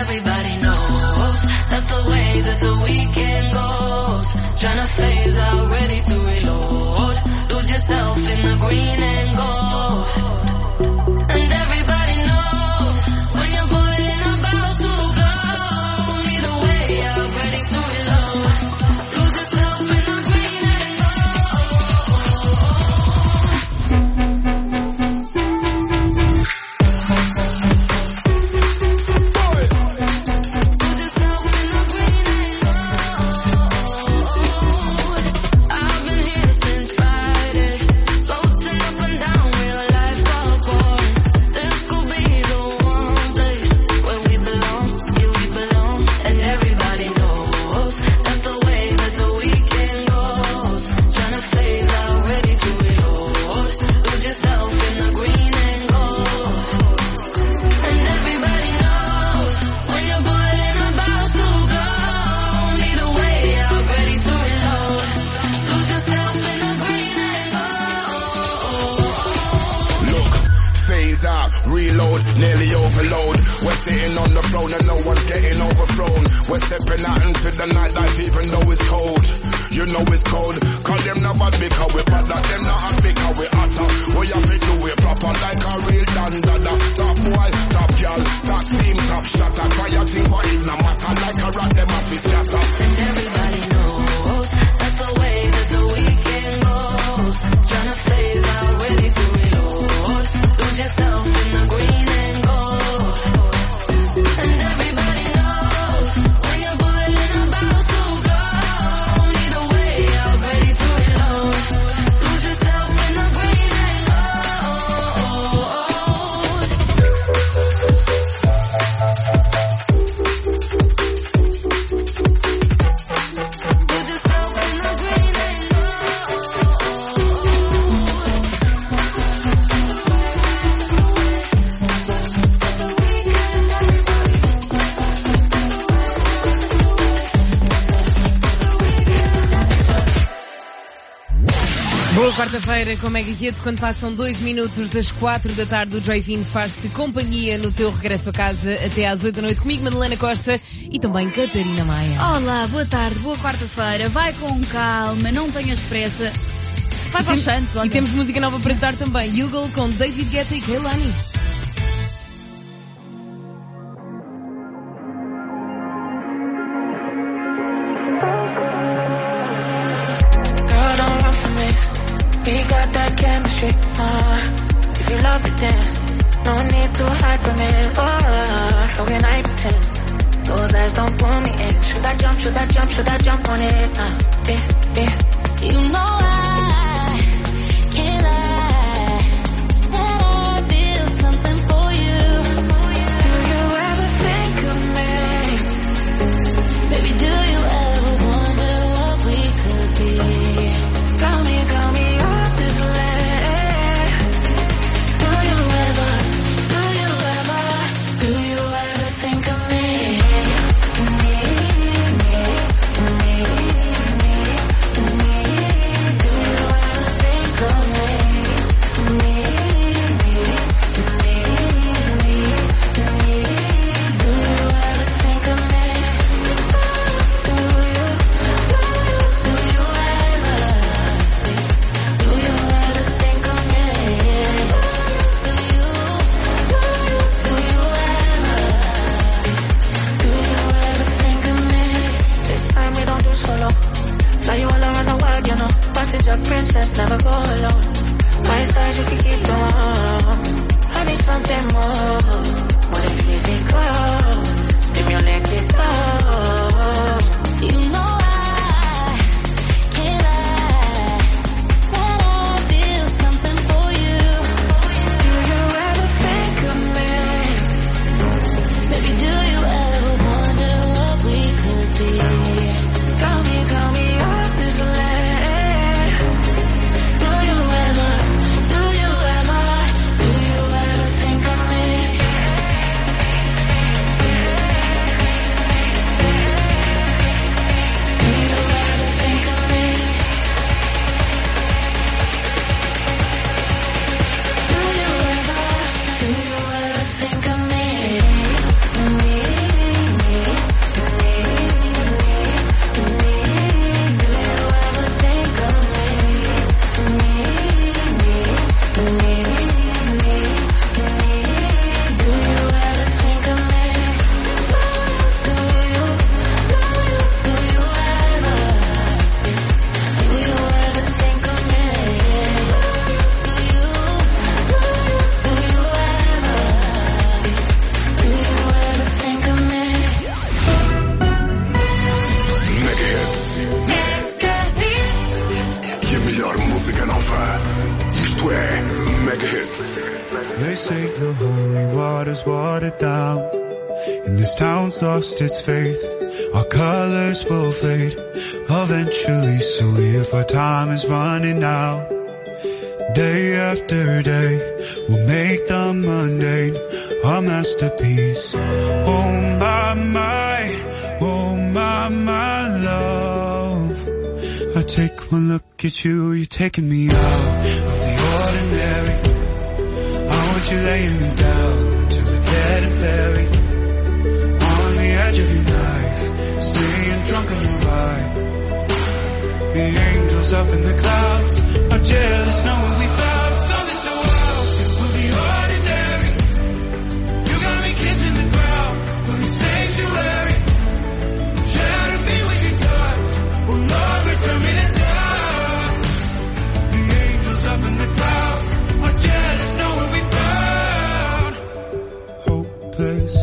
everybody knows that's the way that the weekend goes. Tryna phase out, ready to reload. Lose yourself in the green and gold. And everybody knows when you're boiling about to blow. Need a way out, ready to reload. Lose yourself in the green and nearly overload. We're sitting on the throne and no one's getting overthrown. We're stepping out into the nightlife even though it's cold. You know it's cold. Call them not bad because we bad, like them not hot because we hotter. We have to do it proper like a real dandada. Top boy, top girl, top team, top shotter. Try your thing but it no matter. Like a rat them off his scatter. And everybody knows that's the way that the weekend goes. Tryna phase out, ready to reload. Lose yourself in the green and gold. And everybody knows when you're boiling about to blow. Need a way out, ready to reload. Lose yourself in the green and gold. Lose yourself in the green and gold. Boa quarta-feira com Mega Hits, quando passam 2 minutos das 4 da tarde, o Drive-In faz-te companhia no teu regresso a casa até às 8 da noite, comigo, Madalena Costa, e também Catarina Maia. Olá, boa tarde, boa quarta-feira, vai com calma, não tenhas pressa, vai para os Santos, olha. E temos música nova para te dar também, Yugal com David Guetta e Kehlani. We got that chemistry, if you love it then no need to hide from it, how can I pretend, those eyes don't pull me in, should I jump on it, yeah. You know I can't lie that I feel something for you. Do you ever think of me? Baby, do you ever wonder what we could be? Tell me all this land. Do you ever think of me? Do you and this town's lost its faith. Our colors will fade eventually, so if our time is running out, day after day, we'll make the mundane our masterpiece. Oh my love. I take one look at you, you're taking me out of the ordinary. I want you laying me down to the dead and buried, on the edge of your knife, staying drunk on your ride. The angels up in the clouds are jealous knowing we found something so wild. We'll be ordinary. You got me kissing the ground for the sanctuary. Shadow me with your touch. Oh Lord, return me to dust. The angels up in the clouds are jealous knowing we found hopeless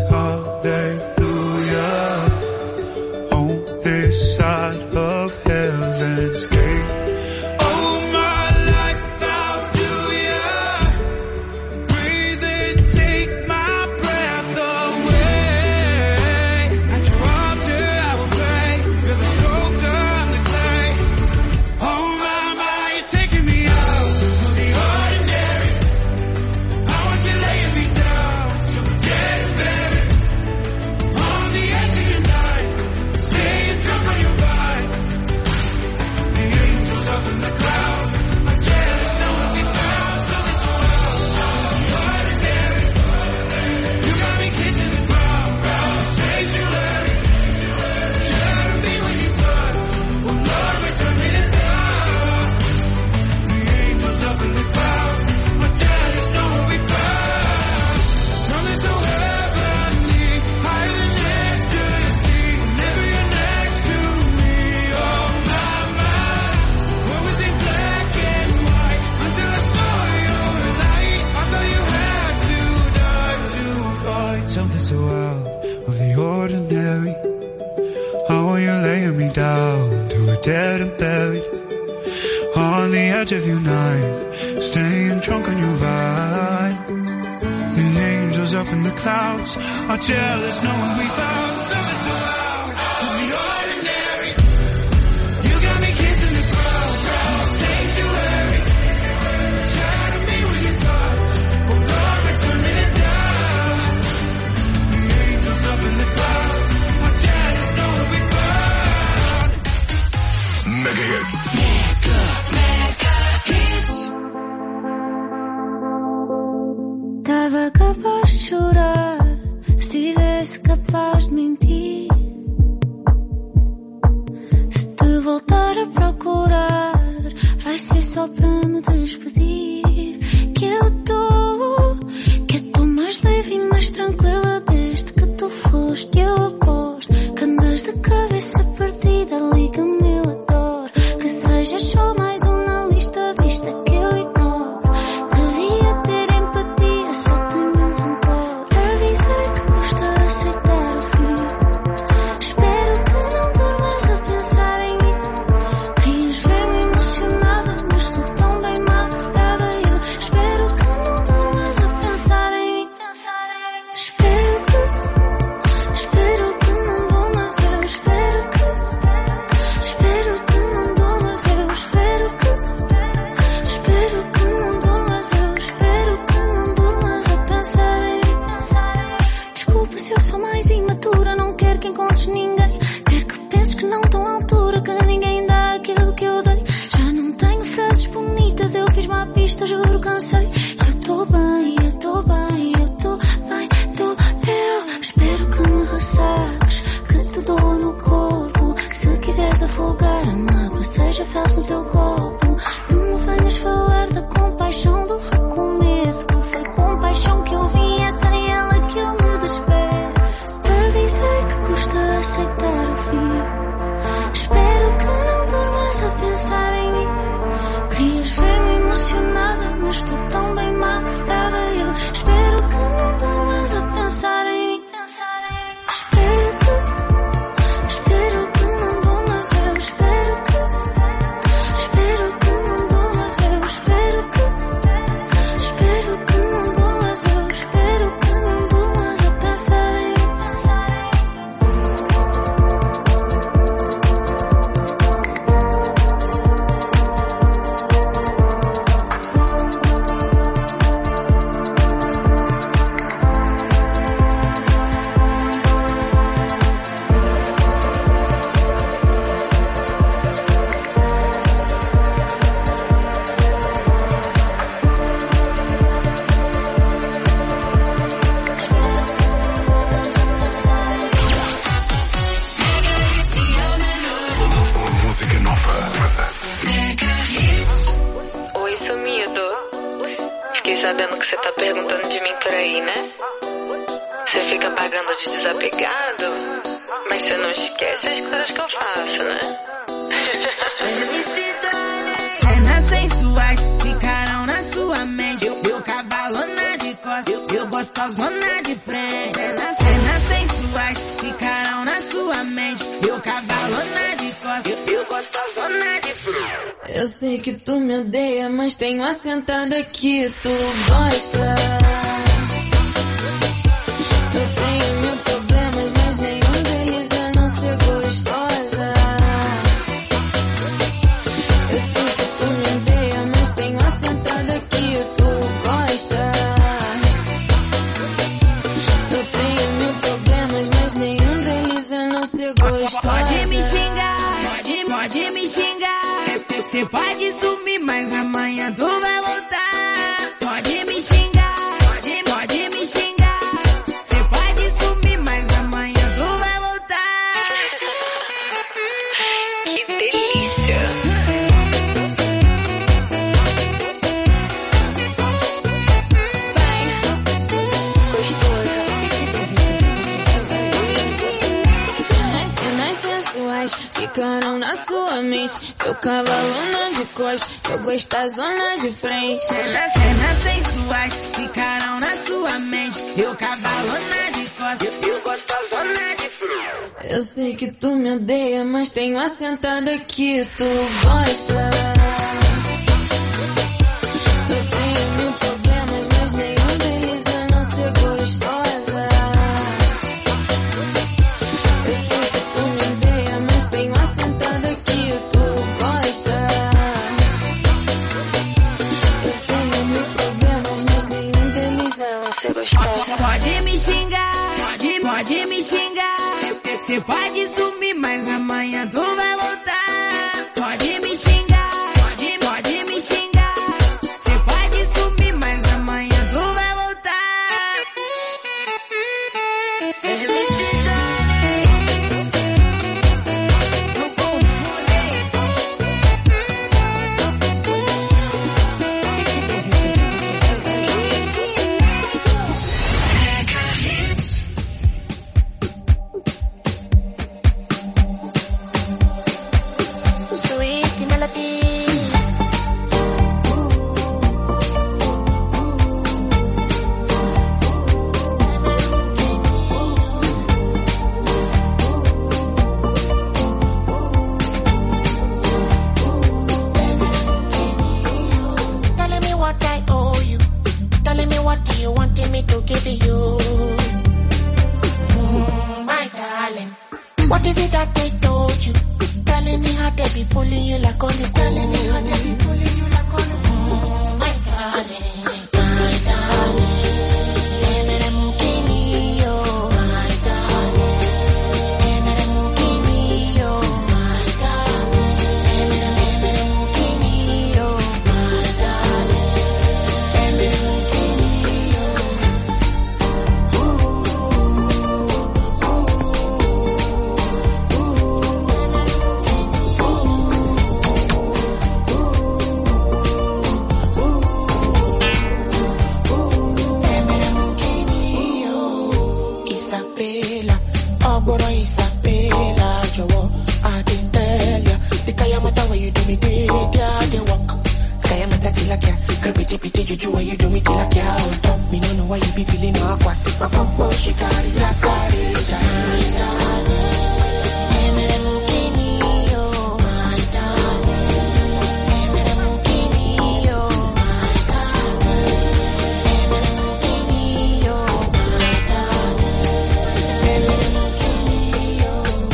hallelujah on this side of heaven's gate. Oh my life, how do ya breathe and take my breath away? At your altar I will pray, you're the sculptor, I'm the clay. Oh my, you're taking me out of the ordinary. I want you laying me down till the dead and buried, on the edge of your night, staying drunk on your ride. The angels up in the clouds are jealous knowing we found something so wild. The ordinary. You got me kissing the ground, the sanctuary. Shadow me when you touch. Oh Lord, return me to dust. The angels up in the clouds are jealous knowing we found something so heavenly, higher than ecstasy. Whenever you're next to me, oh my. What was in black and white until I saw your light? I thought you had to die to find something so out of the ordinary. How are you laying me down to a dead and buried, on the edge of your night, staying drunk on your ride. The angels up in the clouds are jealous knowing we found something so out of the ordinary. You got me kissing the ground, sanctuary. Shadow me with your touch. Oh Lord, return me to dust. The angels up in the clouds are jealous knowing we found Mega hits. Tava capaz de chorar se tivesse capaz de mentir. Se te voltar a procurar, vai ser só para me despedir. Que eu tô mais leve e mais tranquila desde que tu foste. Eu aposto que andas de cabeça perdida. Liga-me, eu adoro que sejas só mais um na lista vista que eu ignoro. Devia ter empatia, só tenho um rancor. Avisei que custa aceitar o fim. Espero que não durmas a pensar em mim. Querias ver-me emocionada, mas estou tão bem magoada. Eu espero que não durmas a pensar em mim. Espero que não durmas. Eu espero que não durmas. Eu espero que não durmas. Eu espero que não durmas a pensar em mim. Desculpa se eu sou mais imatura, não quero que encontres ninguém. Quero que penses que não estou à altura, que ninguém dá aquilo que eu dei. Já não tenho frases bonitas, eu fiz-me à pista, juro, cansei. Eu estou bem, eu estou bem, eu estou bem, estou. Eu espero que me ressaques, que te dou no corpo. Que se quiseres afogar a mágoa, seja ferros no teu copo. Não me venhas falar da compaixão do recomeço, que foi compaixão que eu vi, essa é ela que eu me despeço. Avisei que custa aceitar o fim. Espero que não durmas a pensar em mim. Querias ver-me emocionada, mas estou tão bem magoada. Eu espero que não durmas a pensar em mim. Espero que não durmas. Eu espero que não durmas. Eu espero sabendo que você tá perguntando de mim por aí, né? Você fica pagando de desapegado, mas você não esquece as coisas que eu faço, né? Cenas sensuais ficaram na sua mente. Eu cavalona de costas, eu gostosona de frente. Cenas sensuais ficaram na sua mente. Eu cavalona de costas, eu gostosona de frente. Eu sei que tu me odeia, mas tenho a sentada que tu gosta. Eu tenho mil problemas, mas nenhum deles é não ser gostosa. Eu sei que tu me odeia, mas tenho a sentada que tu gosta. Eu tenho mil problemas, mas nenhum deles é não ser gostosa. Pode me xingar, pode me xingar. Você pode sumir, mas amanhã tu vai voltar. Pode me xingar, pode me xingar. Você pode sumir, mas amanhã tu vai voltar. Que delícia! Cenas sensuais ficaram na sua mente. Eu cavalona de costas, eu gostosona de frente. Cenas sensuais ficaram na sua mente. Eu cavalona de costas, eu gostosona de frente. Eu sei que tu me odeia, mas tenho a sentada que tu gosta. Eu tenho mil problemas, mas nenhum deles é não ser gostosa. Eu sei que tu me odeia, mas tenho a sentada que tu gosta. Eu tenho mil problemas, mas nenhum deles é não ser gostosa. Pode me xingar, pode me xingar. Você pode sumir, mas amanhã tu vai voltar. Pode me xingar, pode me xingar. Você pode sumir, mas amanhã tu vai voltar. Não confunde. Sweet melody. Telling me what I owe you. Telling me what you wanted me to give you. My darling. What is it that they told you? Telling me how they be fooling you like on the telling me how they be fooling you like on the my darling, my darling. Emere mukini yo, my darling. Emere mukini yo, my darling. Emere mukini yo, my darling. Emere mukini yo. Isabella, Oboro Isabella, Jowo, Adendelia. The Kayamata where you do me dig, yeah, they walk. Kayamata tilakia, creepy pity juju where you do me tilakia. On top, me no know why you be feeling awkward. My pump, she carry la carry, my darling. Emere mukini yo, my darling. Emere mukini yo, my darling. Emere mukini yo, my darling. Emere mukini yo.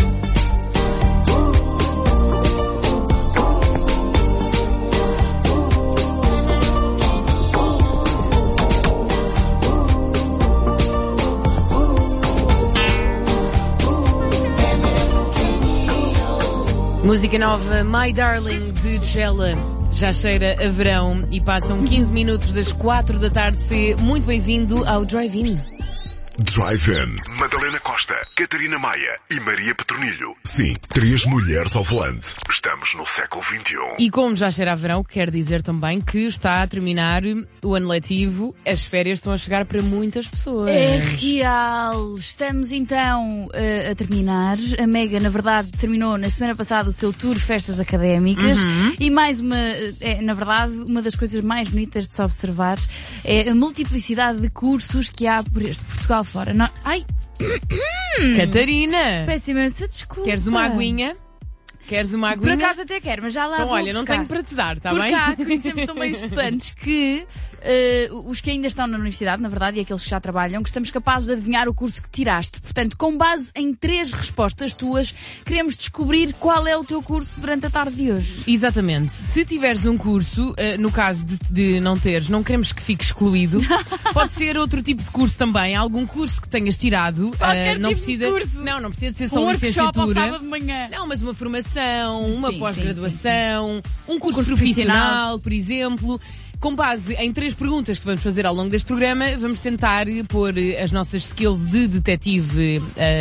Música nova, My Darling, de Cella. Já cheira a verão e passam 15 minutos das 4 da tarde. Seja muito bem-vindo ao Drive-In. Drive-In. Madalena Costa, Catarina Maia e Maria Petronilho. Sim, 3 mulheres ao volante. Estamos no século XXI. E como já cheira a verão, quer dizer também que está a terminar o ano letivo, as férias estão a chegar para muitas pessoas. É real. Estamos então a terminar. A Mega, na verdade, terminou na semana passada o seu tour Festas Académicas. E mais na verdade, uma das coisas mais bonitas de se observar é a multiplicidade de cursos que há por este Portugal fora. Ai! Catarina! Peço imensa desculpa. Queres uma aguinha? Por acaso até quero, mas já lá então, vou olha, buscar. não tenho para te dar, está Por bem? cá conhecemos também estudantes que, os que ainda estão na universidade, na verdade, e aqueles que já trabalham, que estamos capazes de adivinhar o curso que tiraste. Portanto, com base em 3 respostas tuas, queremos descobrir qual é o teu curso durante a tarde de hoje. Exatamente. Se tiveres um curso, no caso de não teres, não queremos que fique excluído. Pode ser outro tipo de curso também. Algum curso que tenhas tirado. Qualquer não tipo precisa, de curso. Não precisa de ser só Um workshop ao licenciatura. sábado de manhã. Não, mas uma formação, uma Sim, pós-graduação, um curso curso profissional, por exemplo. Com base em 3 perguntas que vamos fazer ao longo deste programa, vamos tentar pôr as nossas skills de detetive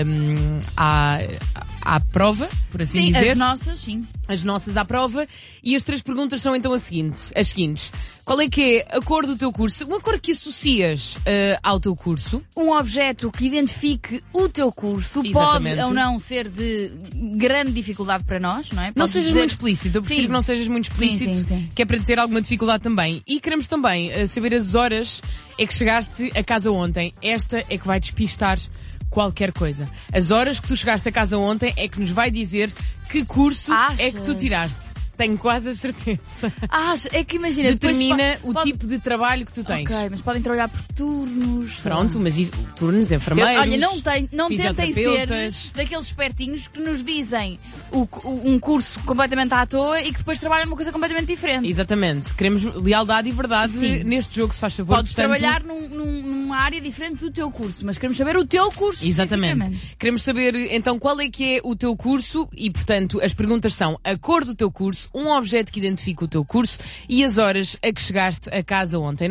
à prova, por assim dizer. As nossas, sim. As nossas à prova. E as 3 perguntas são então as seguintes. Qual é que é a cor do teu curso? Uma cor que associas ao teu curso. Um objeto que identifique o teu curso. Exatamente. Pode ou não ser de grande dificuldade para nós, não é? Não Podes sejas dizer... muito explícito, eu prefiro Sim. que não sejas muito explícito, Sim. que é para ter alguma dificuldade também. E queremos também saber as horas é que chegaste a casa ontem. Esta é que vai despistar qualquer coisa. As horas que tu chegaste a casa ontem é que nos vai dizer que curso é que tu tiraste. Tenho quase a certeza. É que imagina, determina o tipo de trabalho que tu tens. Ok, mas podem trabalhar por turnos. Pronto, mas isso, turnos, enfermeiros. Olha, não tentem ser fisioterapeutas. daqueles espertinhos que nos dizem um curso completamente à toa e que depois trabalham uma coisa completamente diferente. Exatamente. Queremos lealdade e verdade neste jogo, se faz favor. Podes trabalhar numa área diferente do teu curso, mas queremos saber o teu curso. Exatamente. Queremos saber então qual é que é o teu curso e, portanto, as perguntas são a cor do teu curso, um objeto que identifica o teu curso e as horas a que chegaste a casa ontem.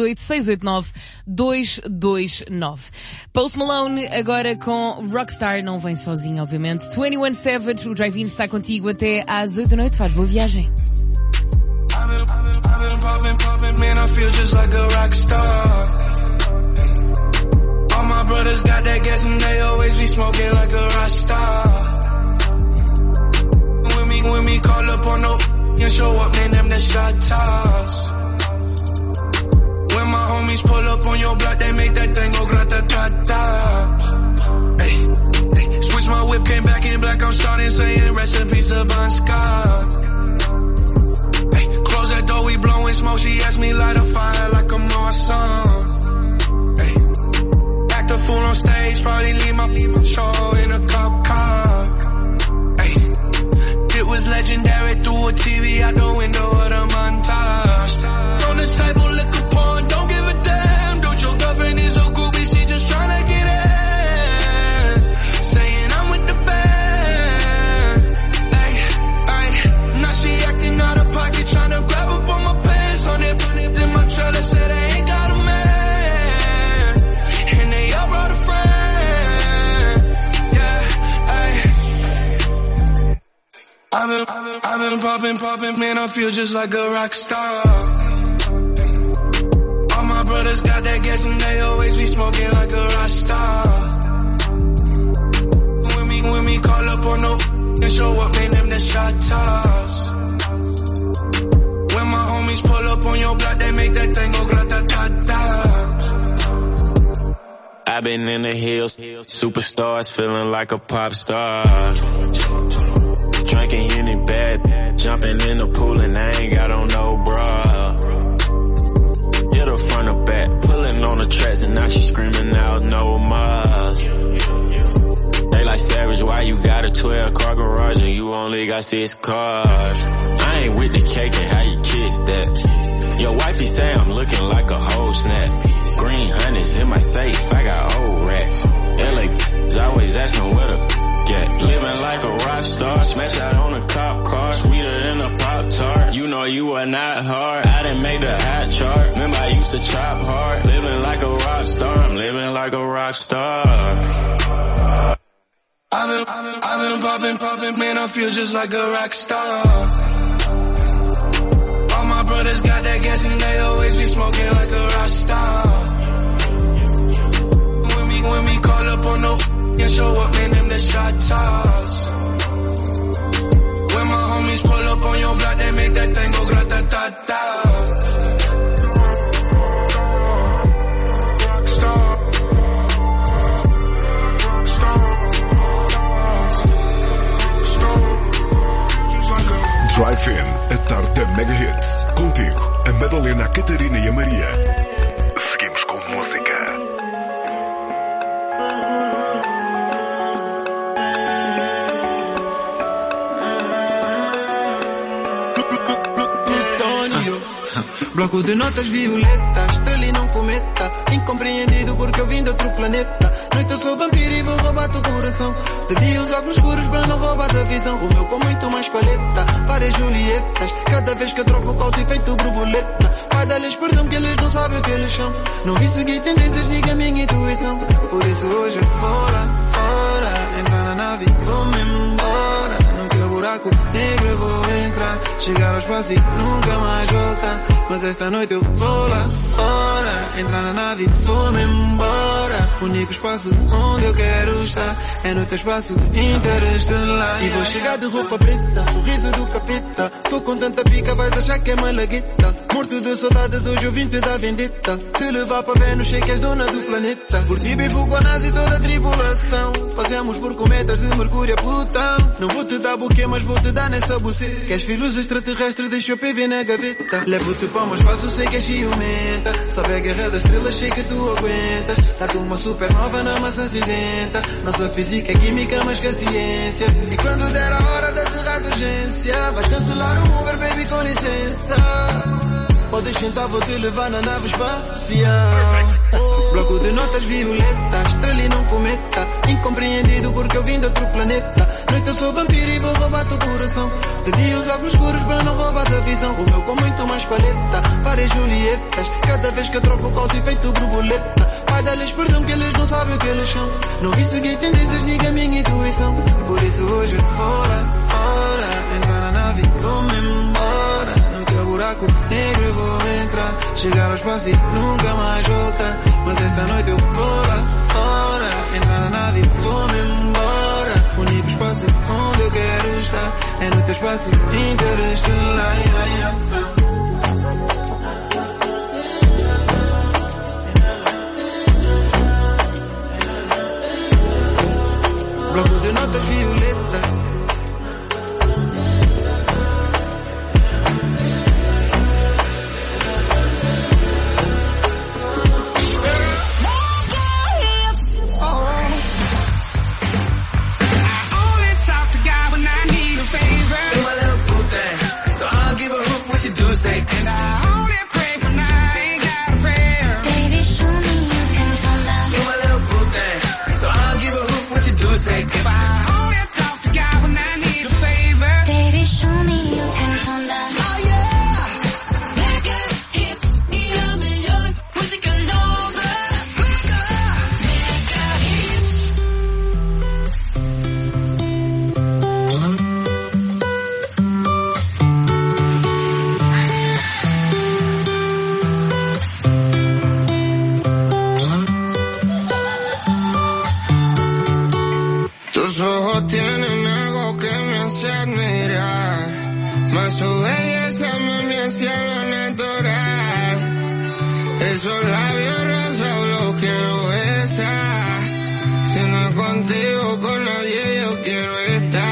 968-689-229. Post Malone agora com Rockstar, não vem sozinho, obviamente. 21 Savage, o Drive-In está contigo até às 8 da noite. Faz boa viagem. I've been popping, man, I feel just like a rock star. All my brothers got that gas and they always be smoking like a rock star. When me call up on no and show up, man, them the shot toss. When my homies pull up on your block, they make that thing go grata-ta-ta. Hey, switch my whip, came back in black, I'm starting saying rest in peace to Bon Scott. Hey, close that door, we blowing smoke, she asked me light a fire like I'm on song. Hey, act a fool on stage, probably leave my show in a cop car. It was legendary, through a TV out the window of the montage. On the table, liquor porn, don't give a damn. Don't your girlfriend is a groupie, she just tryna get in. Saying I'm with the band. Ay, now she acting out of pocket, tryna grab up on my pants. On it, in my trailer, said I ain't got a man. And they all brought a friend. I've been popping, man, I feel just like a rock star. All my brothers got that gas and they always be smoking like a rock star. When me call up on no and show up, man, them the shot toss. When my homies pull up on your block, they make that thing go grata-ta-ta. I've been in the hills, superstars, feeling like a pop star. Drinking Henny bad, jumping in the pool and I ain't got on no bra. Hit her front or back, pulling on the tracks and now she screaming out no more. They like Savage, why you got a 12-car garage and you only got 6 cars? I ain't with the cake and how you kiss that. Your wifey say I'm looking like a whole snap. Green honey's in my safe, I got old racks. LA always asking where the get. Living like a rock star, smash out on a cop car, sweeter than a Pop-Tart. You know you are not hard, I didn't make the hot chart. Remember I used to chop hard, living like a rock star, I'm living like a rock star. I've been popping, man, I feel just like a rock star. All my brothers got that gas and they always be smoking like a rock star. When we call up on no and show up, man, them the shot toss. When my homies pull up on your block, they make that thing go grata-ta-ta. Drive-In, a tarde da Mega Hits. Contigo, a Madalena, a Catarina e a Maria. Seguimos com música. Bloco de notas violetas, estrela e não cometa. Incompreendido porque eu vim de outro planeta. Noite eu sou vampiro e vou roubar teu coração. De dia os óculos escuros para não roubar a visão. O meu com muito mais paleta, várias Julietas. Cada vez que eu troco o calço e feito borboleta. Vai dar-lhes perdão que eles não sabem o que eles são. Não vi seguir tendências, siga a minha intuição. Por isso hoje eu vou lá fora. Entrar na nave, vou-me embora. No teu buraco negro eu vou entrar. Chegar ao espaço e nunca mais voltar. Mas esta noite eu vou lá fora. Entrar na nave, vou-me embora. O único espaço onde eu quero estar é no teu espaço interestelar. E vou chegar de roupa preta, sorriso do capeta. Tô com tanta pica, vais achar que é malagueta. Morto de saudades, hoje eu vim te dar vendetta. Te levar para Vênus, sei que és dona do planeta. Por ti vivo com a NASA e toda a tribulação. Fazemos por cometas de Mercúrio a Plutão. Não vou te dar buquê, mas vou te dar nessa buceta. Queres filhos extraterrestres, deixa o PV na gaveta. Levo-te para umas fácil, sei que és ciumenta. Sabe a guerra das estrelas, sei que tu aguentas. Dar-te uma supernova na maçã cinzenta. Nossa física é química, mas que a ciência. E quando der a hora de aterrar de urgência, vais cancelar o Uber, baby, com licença. Podes sentar, vou te levar na nave espacial. Bloco de notas violetas, estrela e não cometa. Incompreendido porque eu vim de outro planeta. Noite eu sou vampiro e vou roubar teu coração. De dia os óculos escuros para não roubar a visão. O meu com muito mais paleta, várias Julietas. Cada vez que eu troco o calço e feito borboleta. Vai dar-lhes perdão que eles não sabem o que eles são. Não vi seguir tendências, siga a minha intuição. Por isso hoje eu vou lá fora. Entrar na nave, vou-me embora. Buraco negro eu vou entrar. Chegar ao espaço e nunca mais voltar. Mas esta noite eu vou lá fora. Entrar na nave e vou-me embora. O único espaço onde eu quero estar é no teu espaço interestelar. Bloco de notas violetas. And I only pray when I ain't got a prayer. Baby, show me you can calm down. You're my little boo thing, so I'll give a hoot what you do say. If I only talk to God when I need a favor. Baby, show me you can calm down. Oh yeah, mega hits y la mejor música nova. Mega hits. Tus ojos tienen algo que me hace admirar, mas su belleza me hace natural. Esos labios rosados los quiero besar. Si no es contigo, con nadie yo quiero estar.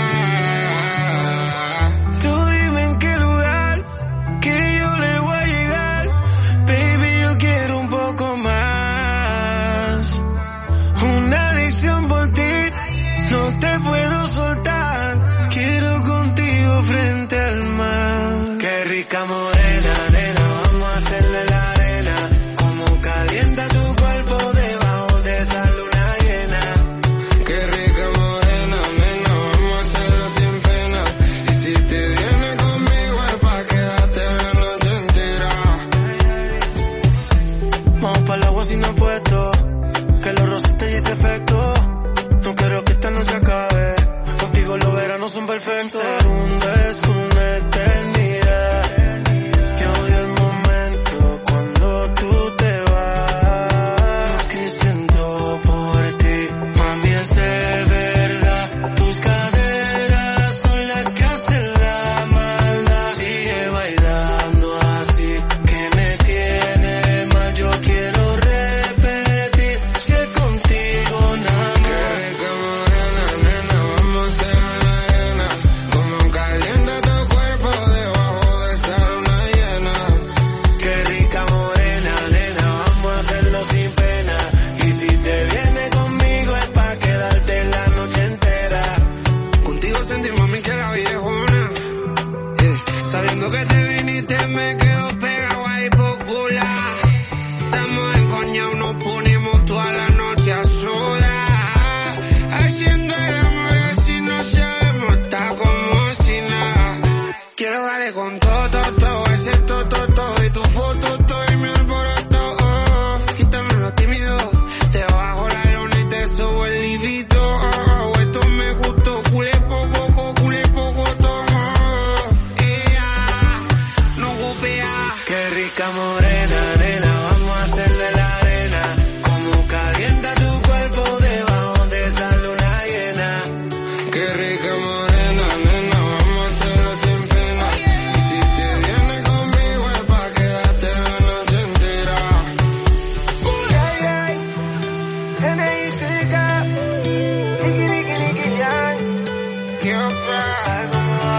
Tú dime en qué lugar que yo le voy a llegar. Baby, yo quiero un poco más. Una adicción por ti. No te puedo soltar, quiero contigo frente al mar. Qué rica morena, nena, vamos a hacerle la arena. Como calienta tu cuerpo debajo de esa luna llena. Qué rica morena, nena, vamos a hacerlo sin pena. Y si te vienes conmigo es pa' quedarte la noche entera. Vamos pa'l agua sin apuesto, que los rosas te hice efecto. No quiero que esta noche acabe. no son perfectos. Segundo es una eternidad. Que odio el momento cuando tú te vas. Lo que siento por ti, mami, es de verdad. Tus caderas son las que hacen la maldad. Sigue bailando así, que me tiene mal. Yo quiero repetir, si es contigo nada más. Qué rica morena, nena, vamos a hacer la arena. Como calienta tu cuerpo debajo de esa luna llena. Qué rica morena, nena, vamos a hacerlo sin pena. Y si te vienes conmigo es pa' quedarte la noche entera. Contigo sentí, mami, que la viejona. Sabiendo que te viniste me quedo pegado ahí por cular. Estamos encoñados, nos ponemos toda la noche a solas. Haciendo el amor así no sabemos, está como si nada. Quiero darle con todo, ese todo y tu foto, todo y mi alboroto. Quítame lo tímido, te bajo la lona y te subo el libido. Esto me gustó, culé poco, tomo. No golpea. Qué rica morena, nena, vamos a hacerle la arena. Como calienta tu cuerpo debajo de esa luna llena. Qué rica morena, nena, vamos a hacerlo sin pena. Y si te vienes conmigo es pa' quedarte la noche entera. N.I.C.K. Nicky, Yang. ¿Sabes cómo va?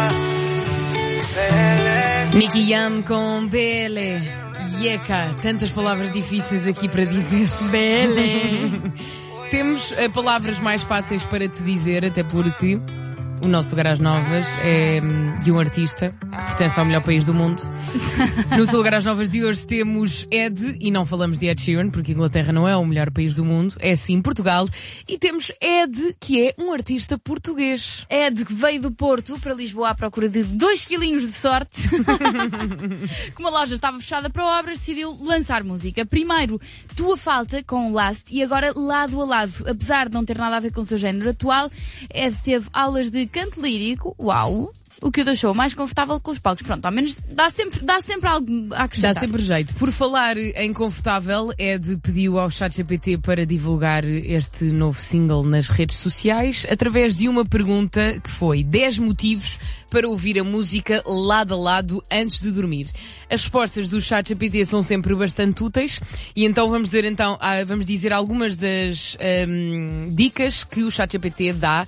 Bele. Nicky Jam com BL. Yeka. Tantas palavras difíceis aqui para dizer. BL. Temos palavras mais fáceis para te dizer, até porque o nosso Lugar às Novas é de um artista que pertence ao melhor país do mundo. No teu Lugar às Novas de hoje temos Ed, e não falamos de Ed Sheeran, porque a Inglaterra não é o melhor país do mundo, é sim Portugal. E temos Ed, que é um artista português. Ed, que veio do Porto para Lisboa à procura de 2 quilinhos de sorte. Como a loja estava fechada para obras, decidiu lançar música. Primeiro, Tua Falta, com Last, e agora Lado a Lado. Apesar de não ter nada a ver com o seu género atual, Ed teve aulas de canto lírico, uau, o que o deixou mais confortável com os palcos. Pronto, ao menos dá sempre algo a acrescentar. Dá sempre jeito. Por falar em confortável, Ed pediu ao ChatGPT para divulgar este novo single nas redes sociais através de uma pergunta que foi 10 motivos para ouvir a música lado a lado antes de dormir. As respostas do ChatGPT são sempre bastante úteis e então vamos dizer algumas das dicas que o ChatGPT dá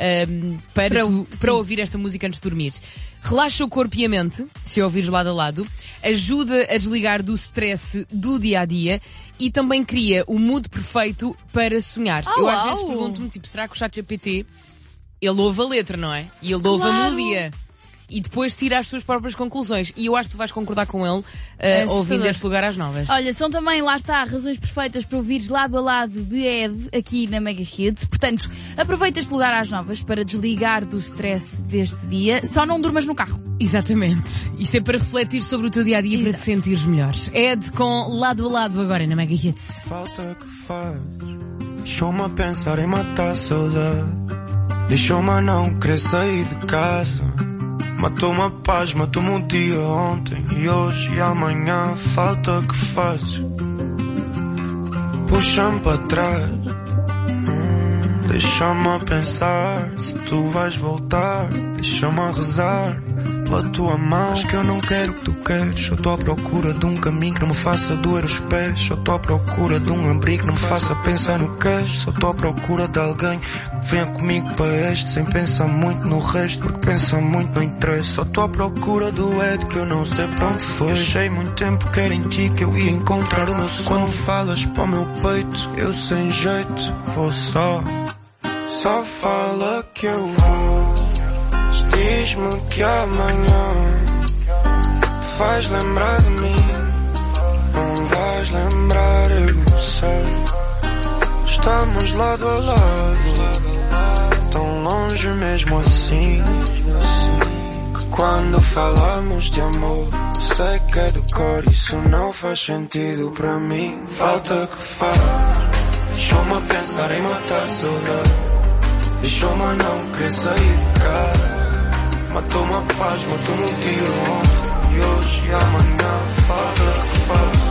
para ouvir esta música antes de dormir. Relaxa o corpo e a mente, se ouvires lado a lado. Ajuda a desligar do stress do dia-a-dia e também cria o mood perfeito para sonhar. Eu às vezes pergunto-me, será que o ChatGPT, ele ouve a letra, não é? E ele ouve a melodia. E depois tira as suas próprias conclusões. E eu acho que tu vais concordar com ele ouvindo este Lugar às Novas. Olha, são também, lá está, razões perfeitas para ouvires lado a lado de Ed aqui na Mega Hits. Portanto, aproveita este Lugar às Novas para desligar do stress deste dia. Só não durmas no carro. Exatamente. Isto é para refletir sobre o teu dia-a-dia e para te sentires melhor. Ed com Lado a Lado agora na Mega Hits. Falta que faz, deixou-me a pensar em matar a saudade. Deixou-me a não querer sair de casa. Matou-me a paz, matou-me o dia ontem e hoje e amanhã. Falta que fazes, puxa-me para trás. Deixa-me a pensar se tu vais voltar. Deixa-me a rezar pela tua mão. Acho que eu não quero o que tu queres. Eu estou à procura de um caminho que não me faça doer os pés. Eu estou à procura de um abrigo que não me faça pensar no queijo. Só estou à procura de alguém que venha comigo para este, sem pensar muito no resto, porque pensar muito não interessa. Só estou à procura do Ed, que eu não sei para onde foi. Achei muito tempo que era em ti que eu ia encontrar o meu som. Quando falas para o meu peito, eu sem jeito vou só fala que eu vou. Diz-me que amanhã vais lembrar de mim. Não vais lembrar, eu sei. Estamos lado a lado, tão longe mesmo assim, que quando falamos de amor, sei que é de cor. Isso não faz sentido para mim. Falta que faz, deixou-me a pensar em matar a saudade. deixou-me a não querer sair de casa. Matou-me a paz, matou-me um tiro ontem. E hoje e amanhã falta que faz.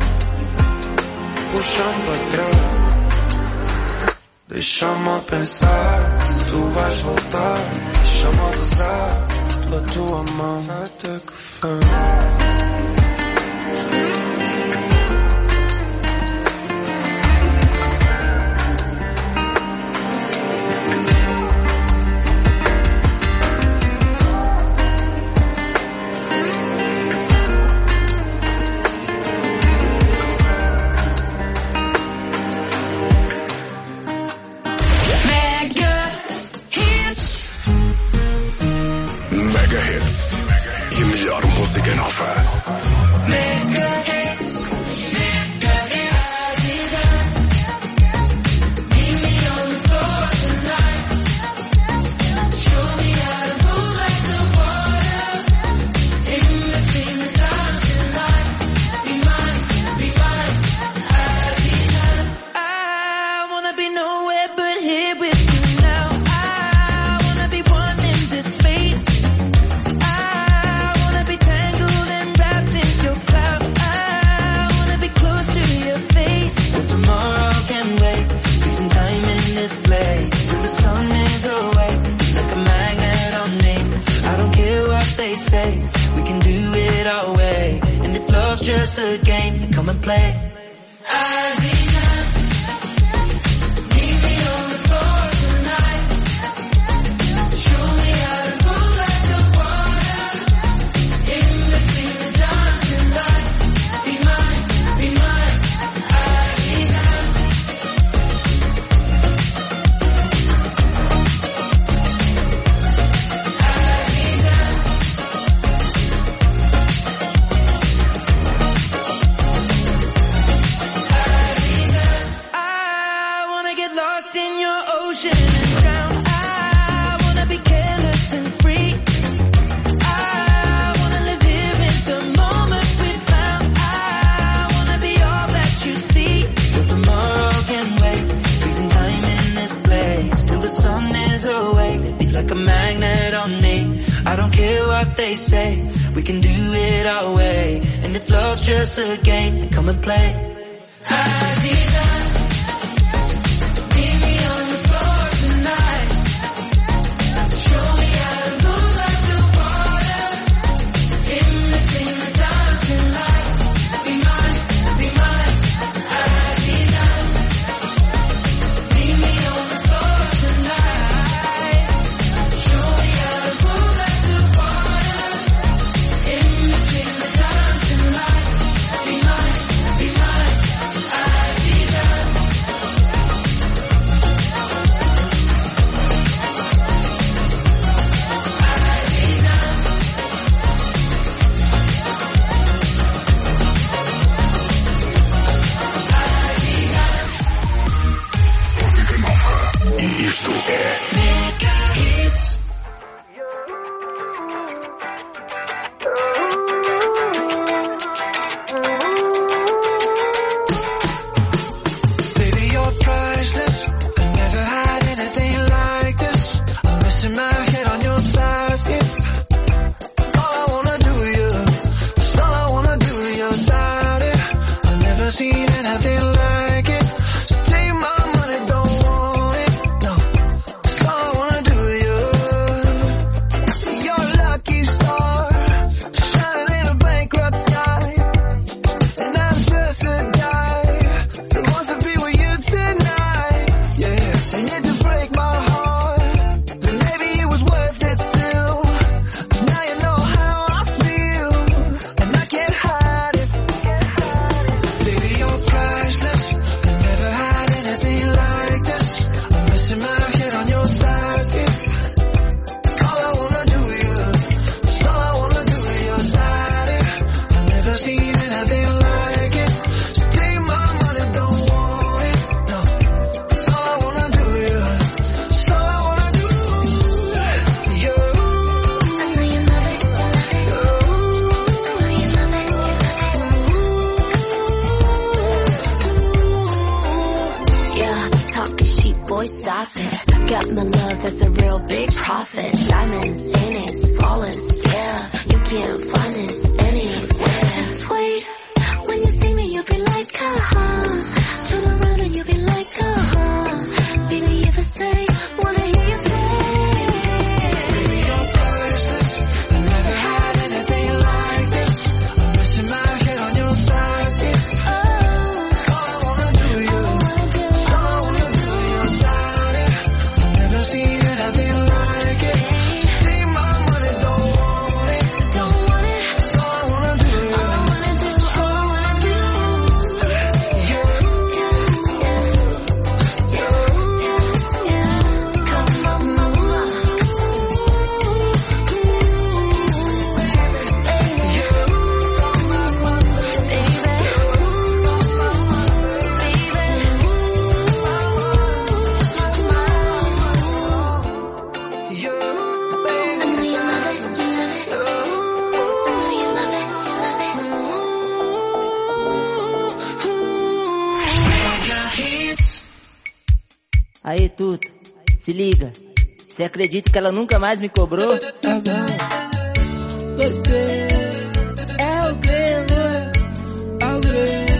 Puxa-me para trás, deixa-me a pensar. Se tu vais voltar, deixa-me a rezar pela tua mão até que faz. Música nova. Mega hits. We can do it our way, and if love's just a game, come and play. They say we can do it our way, and if love's just a game, come and play. love, that's a real big profit. Diamonds in it, flawless, yeah. You can't find this anywhere. Just wait, when you see me, you'll be like, turn around and you'll be like, baby, if I say, wanna hear you say. Baby, you're priceless. I never had anything like this. I'm resting my head on your thighs, yes. All I wanna do you. All I wanna do you, darling. I've never seen anything like it. See my money, don't want it. Don't want it. All I wanna do you. All I wanna do. All I wanna do. Come on, mama. Aí, Tuto, se liga. Você acredita que ela nunca mais me cobrou? Gostei. É o Grêmio. É o Grêmio.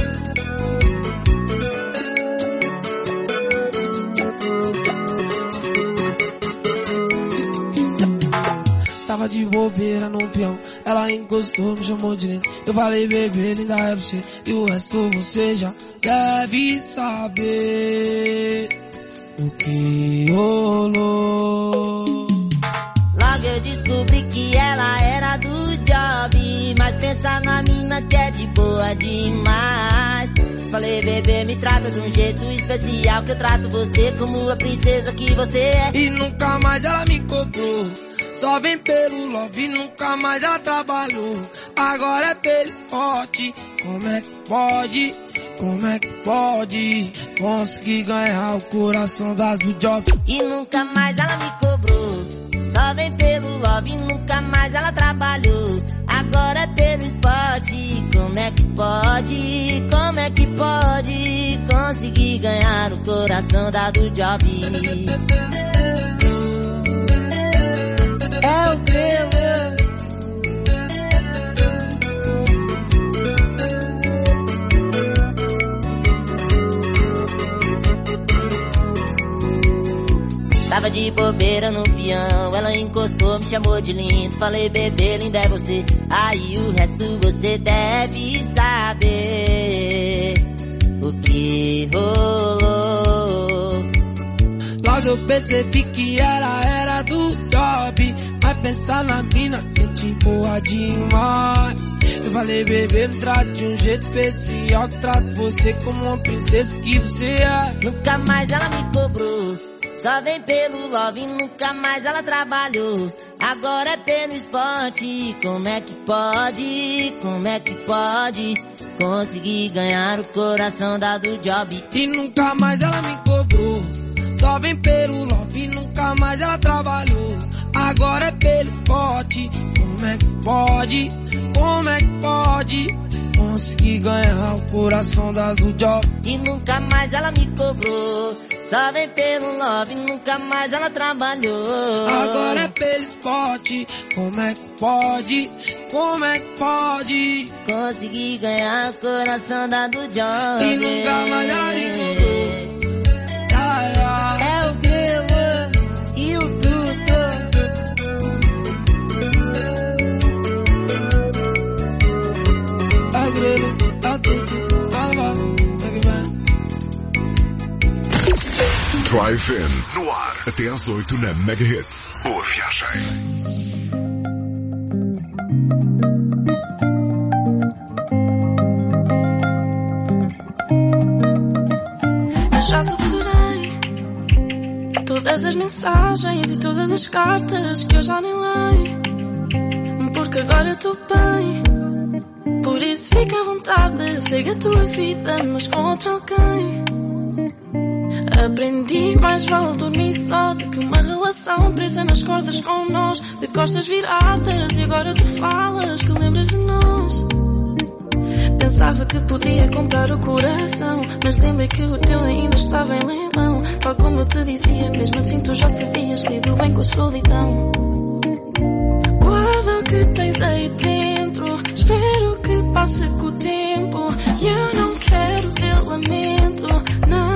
Tava de bobeira no peão, ela encostou, me chamou de lindo. Eu falei, bebê, linda é você, e o resto você já deve saber o que rolou. Logo eu descobri que ela era do job, mas pensa na mina que é de boa demais. Falei, bebê, me trata de um jeito especial, que eu trato você como a princesa que você é. E nunca mais ela me cobrou, só vem pelo love, nunca mais ela trabalhou. Agora é pelo esporte, como é que pode? Como é que pode conseguir ganhar o coração das do job? E nunca mais ela me cobrou, só vem pelo love, nunca mais ela trabalhou. Agora é pelo esporte, como é que pode? Como é que pode conseguir ganhar o coração da do job? É o Grêmio. Tava de bobeira no peão, ela encostou, me chamou de lindo. Falei, bebê, linda é você, aí o resto você deve saber o que rolou. Logo eu percebi que ela era do job, mas pensar na mina, gente boa demais. Eu falei, bebê, me trata de um jeito especial, que trato você como uma princesa que você é. Nunca mais ela me cobrou, só vem pelo love, nunca mais ela trabalhou. Agora é pelo esporte, como é que pode? Como é que pode conseguir ganhar o coração da do job? E nunca mais ela me cobrou, só vem pelo love, nunca mais ela trabalhou. Agora é pelo esporte, como é que pode? Como é que pode conseguir ganhar o coração das do job? E nunca mais ela me cobrou, só vem pelo love, nunca mais ela trabalhou. Agora é pelo esporte, como é que pode? Como é que pode conseguir ganhar o coração da do job? E nunca mais ela me cobrou. É o Grêmio e o Tuto. É o Grêmio, é o Tuto, Drive-In no ar até às 8 na Mega Hits. Boa viagem. Já superei todas as mensagens e todas as cartas que eu já nem leio, porque agora eu tô bem. Por isso fica à vontade, segue a tua vida, mas com outro alguém. Aprendi, mais vale dormir só do que uma relação presa nas cordas com nós, de costas viradas. E agora tu falas que lembras de nós. Pensava que podia comprar o coração, mas lembrei que o teu ainda estava em leilão. Tal como eu te dizia, mesmo assim tu já sabias, lido bem com a solidão. Guarda o que tens aí dentro, espero que passe com o tempo. E eu não quero teu lamento, não.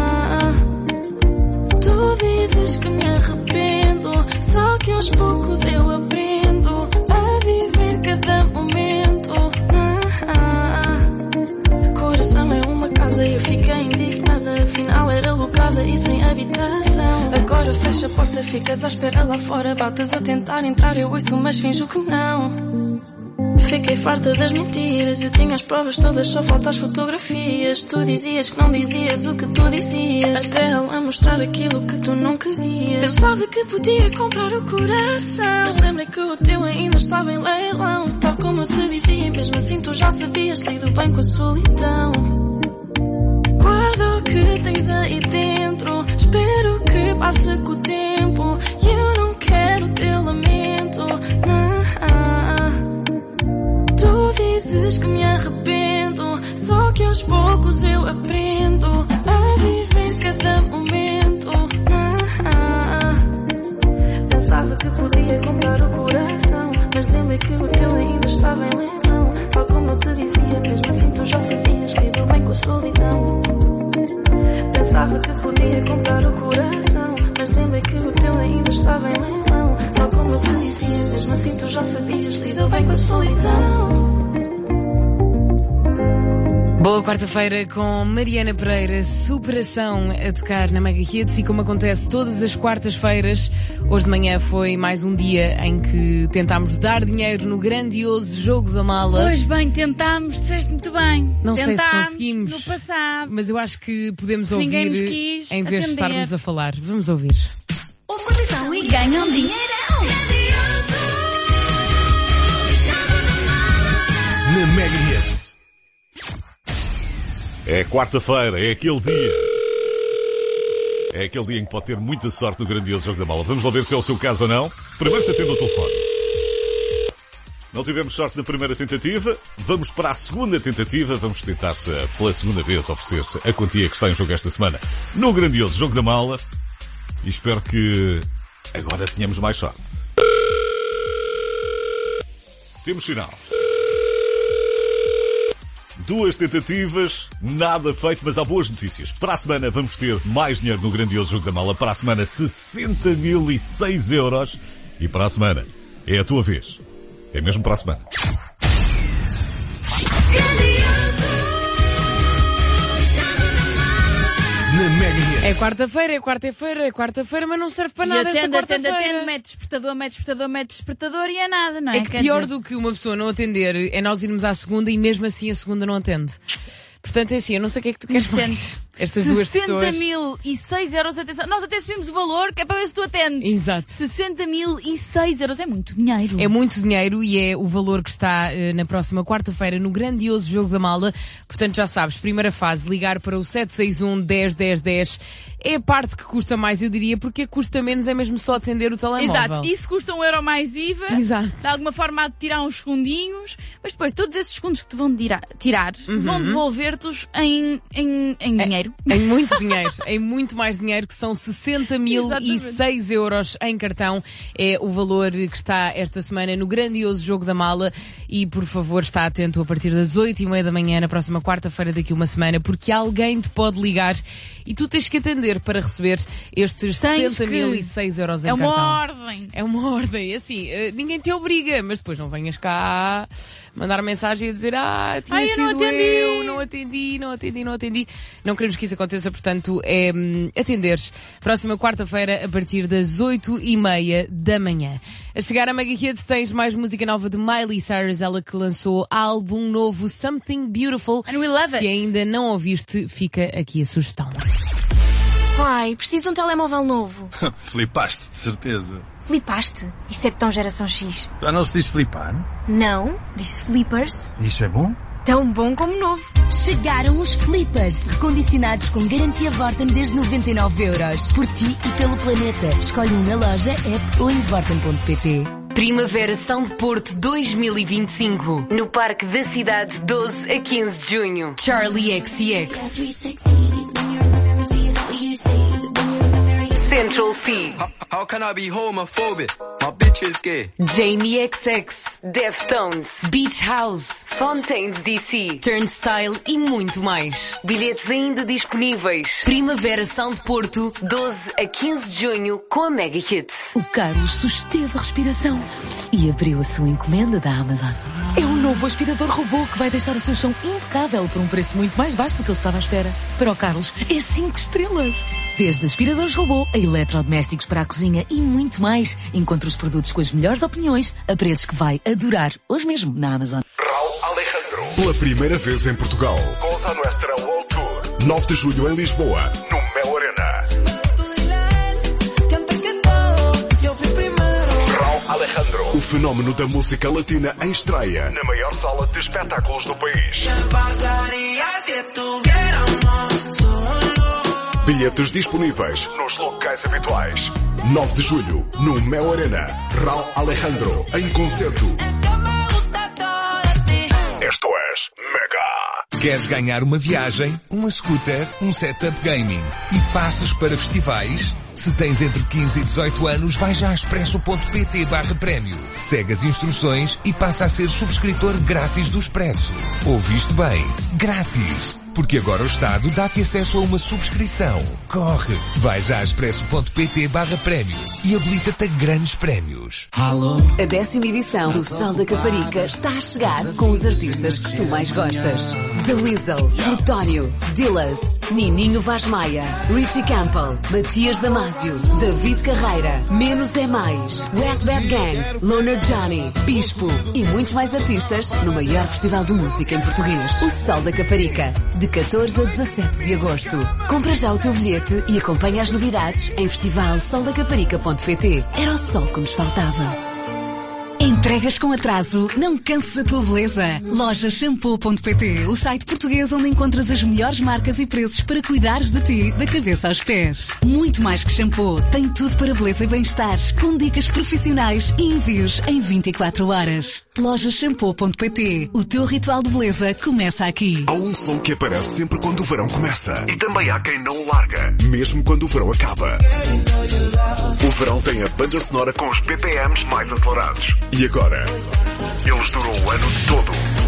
Tu dizes que me arrependo, só que aos poucos eu aprendo a viver cada momento. Coração é uma casa e eu fiquei indignada, afinal era alocada e sem habitação. Agora fecha a porta, ficas à espera lá fora, bates a tentar entrar, eu ouço mas finjo que não. Fiquei farta das mentiras, eu tinha as provas todas, só falta as fotografias. Tu dizias que não dizias o que tu dizias, até ela mostrar aquilo que tu não querias. Pensava que podia comprar o coração, mas lembrei que o teu ainda estava em leilão. Tal como eu te dizia, mesmo assim tu já sabias, lido bem com a solidão. Guarda o que tens aí dentro, espero que passe com o tempo. E eu não quero teu lamento, não. Tu dizes que me arrependo, só que aos poucos eu aprendo a viver cada momento. Pensava que podia comprar o coração, mas lembrei que o teu ainda estava em leilão. Tal como eu te dizia, mesmo assim tu já sabias, lido bem com a solidão. Pensava que podia comprar o coração, mas lembrei que o teu ainda estava em leilão. Tal como eu te dizia, mesmo assim tu já sabias, lido bem com a solidão. Boa quarta-feira com Mariana Pereira, Superação a tocar na Mega Hits, e como acontece todas as quartas-feiras, hoje de manhã foi mais um dia em que tentámos dar dinheiro no grandioso Jogo da Mala. Pois bem, tentámos, disseste muito bem. Não tentámos sei se conseguimos no passado, mas eu acho que podemos ouvir ninguém nos quis em vez de atender. estarmos a falar. Vamos ouvir. Ouve condição e ganham dinheirão. Na Mega Hits. É quarta-feira, é aquele dia. É aquele dia em que pode ter muita sorte no grandioso Jogo da Mala. Vamos lá ver se é o seu caso ou não. Primeiro se atende o telefone. Não tivemos sorte na primeira tentativa. Vamos para a segunda tentativa. Vamos tentar-se pela segunda vez oferecer-se a quantia que está em jogo esta semana no grandioso Jogo da Mala. E espero que agora tenhamos mais sorte. Temos sinal. 2 tentativas, nada feito, mas há boas notícias. Para a semana vamos ter mais dinheiro no grandioso Jogo da Mala. Para a semana 60.006 euros. E para a semana é a tua vez. É mesmo para a semana. Na Mega Hits. É quarta-feira, mas não serve para nada esta quarta-feira. Atende, mete despertador e é nada, não é? É que pior do que uma pessoa não atender é nós irmos à segunda e mesmo assim a segunda não atende. Portanto é assim, eu não sei o que é que tu queres mais. Estas duas pessoas. 60.006 euros, atenção. Nós até subimos o valor, que é para ver se tu atendes. Exato. 60.006 euros, é muito dinheiro. É muito dinheiro e é o valor que está na próxima quarta-feira no grandioso Jogo da Mala. Portanto já sabes, primeira fase, ligar para o 761 10 10 10. É a parte que custa mais, eu diria, porque custa menos é mesmo só atender o telemóvel. Exato, isso custa €1 mais IVA. Exato. De alguma forma há de tirar uns segundinhos, mas depois todos esses segundos que te vão tirar vão devolver-te-os em dinheiro. Em muito dinheiro, em muito mais dinheiro, que são 60.006 euros em cartão. É o valor que está esta semana no grandioso Jogo da Mala. E por favor, está atento a partir das 8h30 da manhã, na próxima quarta-feira, daqui uma semana, porque alguém te pode ligar e tu tens que atender para receber estes 60.006 euros em cartão. É uma ordem. Assim, ninguém te obriga, mas depois não venhas cá mandar mensagem a dizer tinha sido eu, não atendi. Não queremos que isso aconteça, portanto, é atenderes. Próxima quarta-feira, a partir das 8h30 da manhã. A chegar a Mega Hits tens mais música nova de Miley Cyrus, ela que lançou álbum novo Something Beautiful. And we love Se it. ainda não ouviste, fica aqui a sugestão. Pai, preciso de um telemóvel novo. Flipaste, de certeza. Flipaste? Isso é tão geração X. Já não se diz flipar? Não, diz-se flippers. Isso é bom? Tão bom como novo. Chegaram os flippers, recondicionados com garantia Vorten desde 99 euros. Por ti e pelo planeta. Escolhe um na loja, app ou em vorten.pt. Primavera São de Porto 2025. No Parque da Cidade, 12 a 15 de junho. Charlie XCX. Central C. How can I be homophobic? My bitch is gay. Jamie XX, Deftones, Beach House, Fontaines DC, Turnstile e muito mais. Bilhetes ainda disponíveis. Primavera São de Porto, 12 a 15 de junho, com a Mega Hits. O Carlos susteve a respiração e abriu a sua encomenda da Amazon. É um novo aspirador robô que vai deixar o seu chão impecável por um preço muito mais baixo do que ele estava à espera. Para o Carlos, é 5 estrelas. Desde aspiradores robô a eletrodomésticos para a cozinha e muito mais. Encontre os produtos com as melhores opiniões a preços que vai adorar. Hoje mesmo na Amazon. Raul Alejandro. Pela primeira vez em Portugal. Cosa Nuestra World Tour. 9 de julho em Lisboa, no Mel Arena. Raul Alejandro. O fenómeno da música latina em estreia na maior sala de espetáculos do país. Bilhetes disponíveis nos locais habituais. 9 de julho, no Mel Arena. Raul Alejandro, em concerto. Esto es Mega. Queres ganhar uma viagem, uma scooter, um setup gaming e passas para festivais? Se tens entre 15 e 18 anos, vai já a expresso.pt/prémio. Segue as instruções e passa a ser subscritor grátis do Expresso. Ouviste bem? Grátis! Porque agora o Estado dá-te acesso a uma subscrição. Corre! Vai já a expresso.pt/prémio e habilita-te a grandes prémios. A 10ª edição do Sol da Caparica está a chegar com os artistas que tu mais gostas. The Weasel, Plutónio, Dillas, Nininho Vaz Maia, Richie Campbell, Matias Damasio, David Carreira, Menos é Mais, Wet Bad Gang, Loner Johnny, Bispo e muitos mais artistas no maior festival de música em português. O Sol da Caparica. De 14 a 17 de agosto. Compra já o teu bilhete e acompanha as novidades em festivalsoldacaparica.pt. Era o sol que nos faltava. Entregas com atraso? Não canses a tua beleza. Lojashampoo.pt, o site português onde encontras as melhores marcas e preços para cuidares de ti, da cabeça aos pés. Muito mais que shampoo, tem tudo para beleza e bem-estar, com dicas profissionais e envios em 24 horas. Lojashampoo.pt, o teu ritual de beleza começa aqui. Há um som que aparece sempre quando o verão começa. E também há quem não o larga, mesmo quando o verão acaba. O verão tem a banda sonora com os BPMs mais acelerados. E agora, eles duram o ano todo.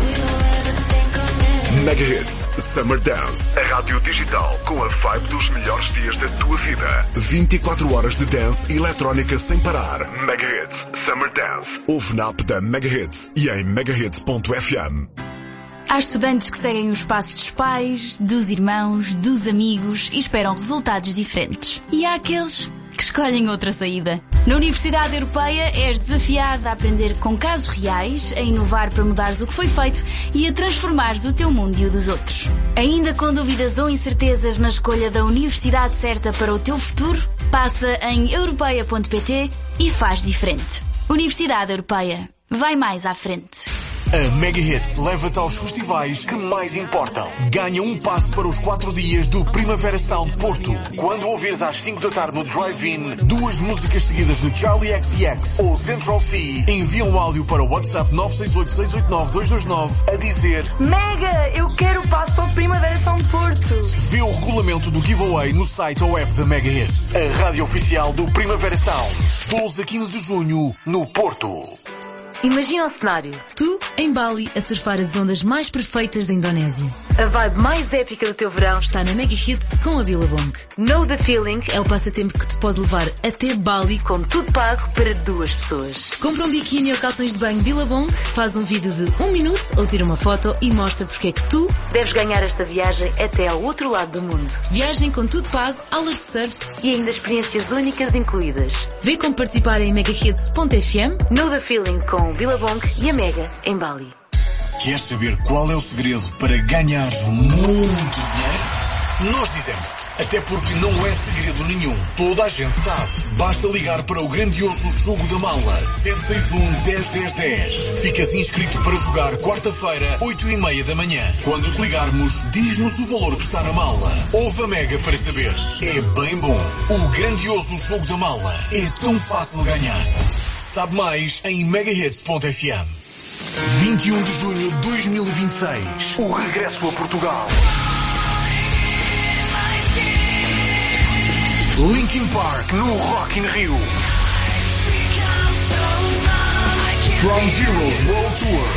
Mega Hits Summer Dance. A rádio digital com a vibe dos melhores dias da tua vida. 24 horas de dance e eletrónica sem parar. Mega Hits Summer Dance. Ouve na app da Mega Hits e em megahits.fm. Há estudantes que seguem os passos dos pais, dos irmãos, dos amigos e esperam resultados diferentes. E há aqueles que escolhem outra saída. Na Universidade Europeia és desafiada a aprender com casos reais, a inovar para mudares o que foi feito e a transformares o teu mundo e o dos outros. Ainda com dúvidas ou incertezas na escolha da universidade certa para o teu futuro? Passa em europeia.pt e faz diferente. Universidade Europeia. Vai mais à frente. A Mega Hits leva-te aos festivais que mais importam. Ganha um passe para os 4 dias do Primavera Sound Porto. Quando ouvires às 5 da tarde no Drive-In 2 músicas seguidas de Charlie XCX ou Central C, envia um áudio para o WhatsApp 968-689-229 a dizer: Mega, eu quero o passe para o Primavera Sound Porto. Vê o regulamento do giveaway no site ou app da Mega Hits. A rádio oficial do Primavera Sound. 12 a 15 de junho, no Porto. Imagina o cenário. Tu, em Bali, a surfar as ondas mais perfeitas da Indonésia. A vibe mais épica do teu verão está na Mega Hits com a Billabong. Know the Feeling é o passatempo que te pode levar até Bali com tudo pago para 2 pessoas. Compra um biquíni ou calções de banho Billabong, faz um vídeo de 1 minuto ou tira uma foto e mostra porque é que tu deves ganhar esta viagem até ao outro lado do mundo. Viagem com tudo pago, aulas de surf e ainda experiências únicas incluídas. Vê como participar em megahits.fm. Know the Feeling com Billabong e a Mega em Bali. Queres saber qual é o segredo para ganhar muito dinheiro? Nós dizemos-te, até porque não é segredo nenhum. Toda a gente sabe. Basta ligar para o grandioso Jogo da Mala 761-10-10-10. Ficas inscrito para jogar quarta-feira, 8h30 da manhã. Quando te ligarmos, diz-nos o valor que está na mala. Ouve a Mega para saberes. É bem bom. O grandioso Jogo da Mala é tão fácil de ganhar. Sabe mais em megahits.fm. 21 de junho de 2026. O regresso a Portugal. Linkin Park no Rock in Rio. From Zero World Tour.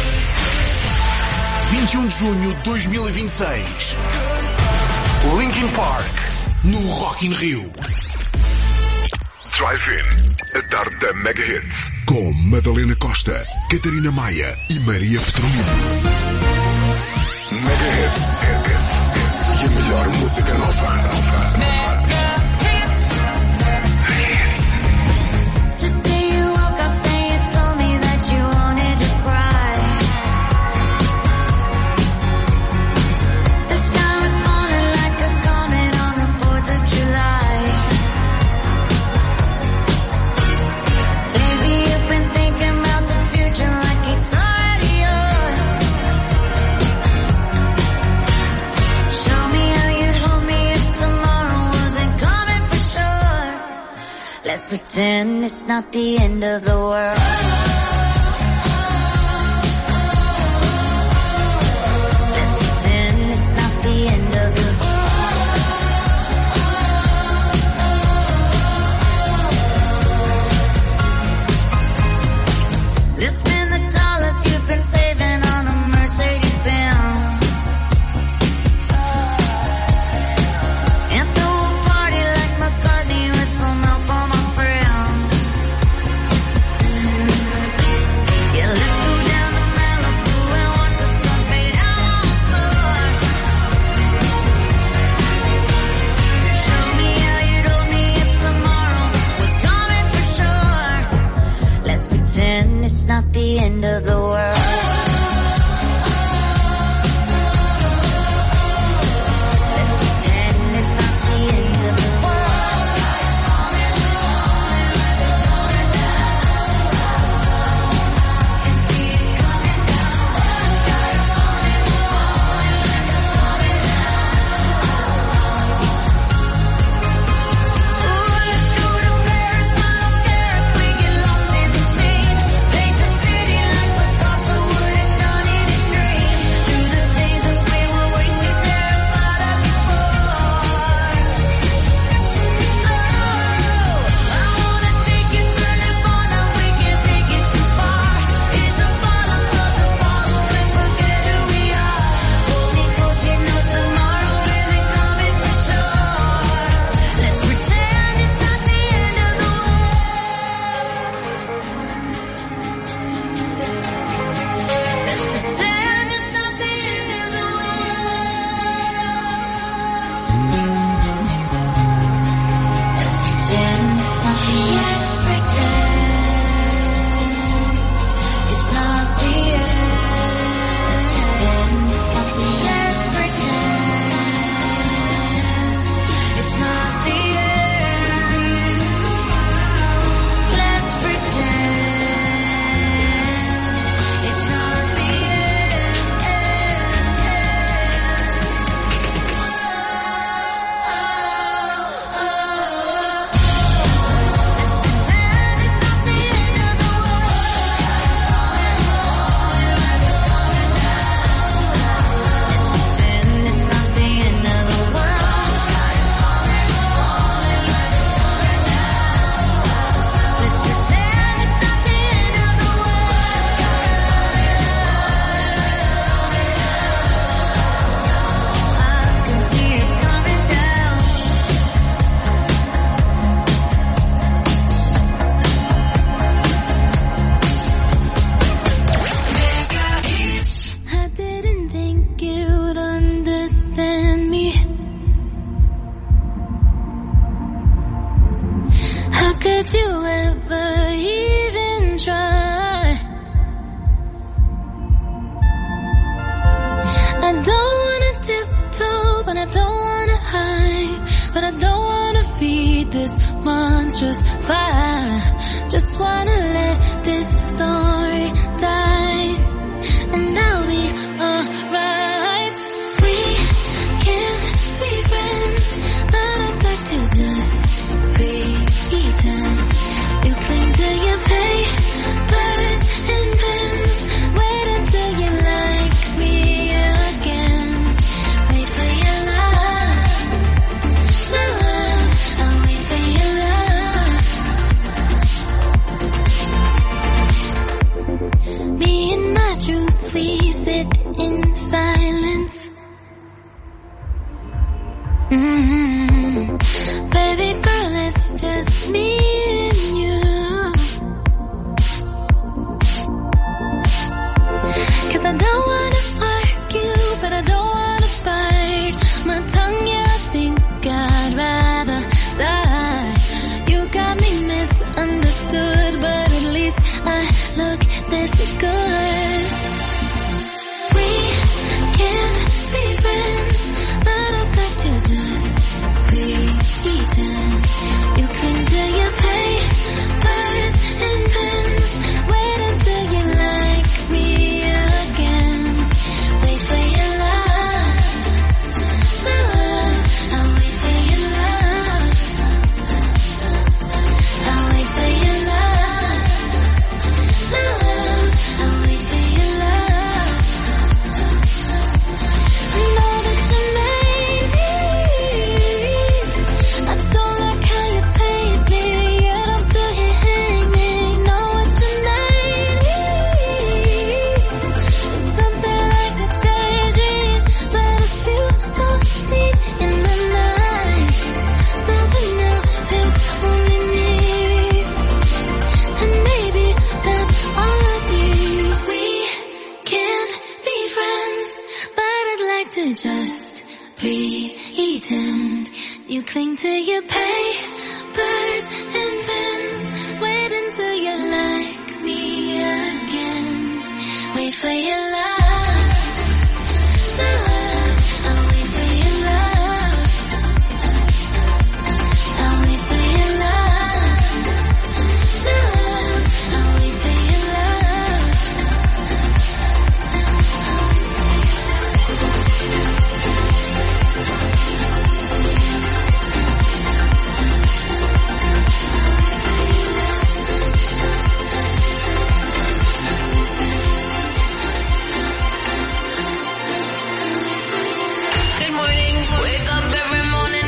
21 de junho de 2026. Linkin Park no Rock in Rio. Drive-In, a tarde da Mega Hits. Com Madalena Costa, Catarina Maia e Maria Petrolino. Mega Hits. E a melhor música nova. Let's pretend it's not the end of the world. Let's pretend it's not the end of the world. Let's spend the dollars you've been saving on a Mercedes Benz. And throw a party like McCartney with some help on my friends. Yeah, let's go down to Malibu and watch the sun fade out once more. Show me how you'd hold me if tomorrow was coming for sure. Let's pretend it's not the end of the world. Could you ever even try? I don't wanna tiptoe, but I don't wanna this monstrous fire. Just wanna let this story die, and I'll be alright. We can't be friends, but I'd like to just pretend. You cling to your papers and pens. Wait until you like me again. Wait for your love. My love, I'll wait for your love. Me and my truths, we sit in silence. Baby girl, it's just me and you. 'Cause I don't wanna argue, but I don't wanna bite my tongue. Yeah, I think I'd rather die. You got me misunderstood, but at least I look this good. We can't be friends, but I'd like to just pretend. You cling to your papers and pens. Wait until you like me again. Wait for your love. My love, I'll wait for your love. I'll wait for your love. My love, I'll wait for your love. I know that you made me. I don't like how you paid me, yet I'm still here hanging. Know what you made me. It's something like a daydream, but I feel so deep in the night. Something new, it's only me, and maybe that's all I need. We can't be friends, but I'd like to just pretend. You cling to your papers and pens. Wait until you like me again. Wait for your love. My love, I'll wait for your love. I'll wait for your love. My love, I'll wait for your love. Good morning, wake up every morning.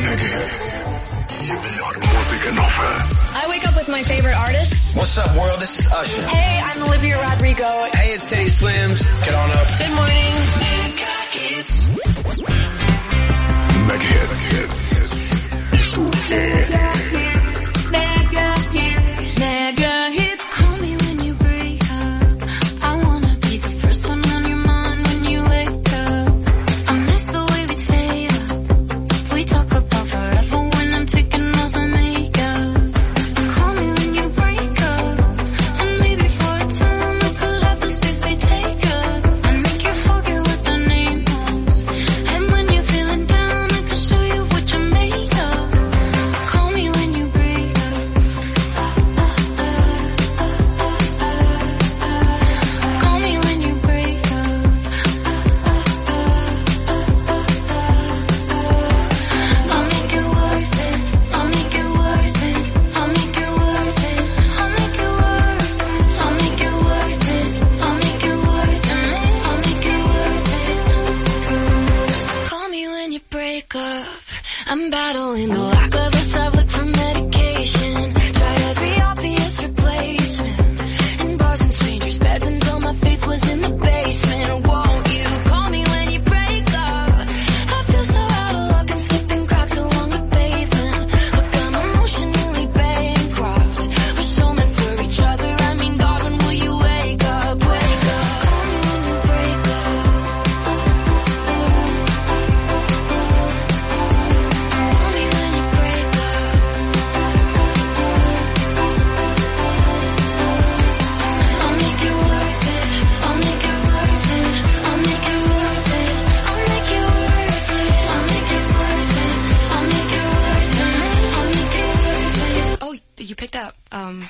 I wake up with my favorite artists. What's up, world? This is Usher. Hey, I'm Olivia Rodrigo. Hey, it's Teddy Swims. Get on up. Good morning. Mega Hits. Isto Mega hits, mega hits. Call me when you break up. I wanna be the first one on your mind when you wake up. I miss the way we stay up. We talk about forever when I'm taking off my makeup. Call me when you break up, and maybe for a time I could have the space they take up. I make you forget what the name was, and when you're feeling down I can show you what you're made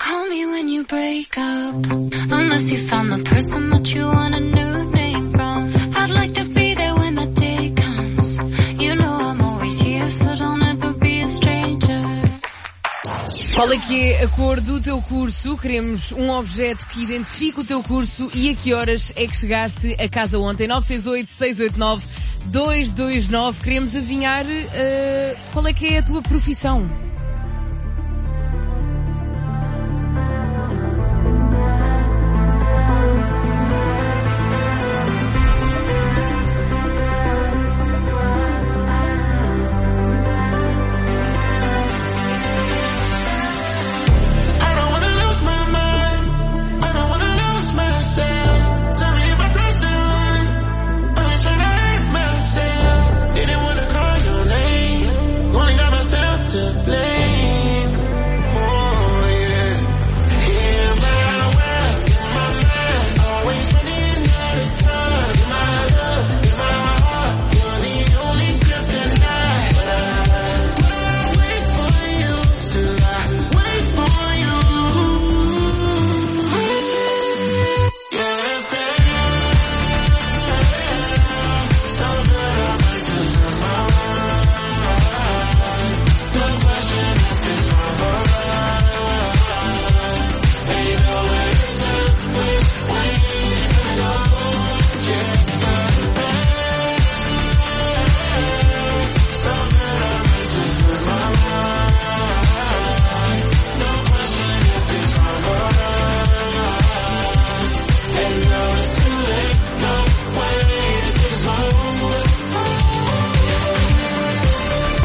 call me when you break up, unless you found the person that you want a new name from. I'd like to be there when the day comes. You know I'm always here, so don't ever be a stranger. Qual é que é a cor do teu curso? Queremos um objeto que identifique o teu curso e a que horas é que chegaste a casa ontem? 968-689-229. Queremos adivinhar qual é que é a tua profissão.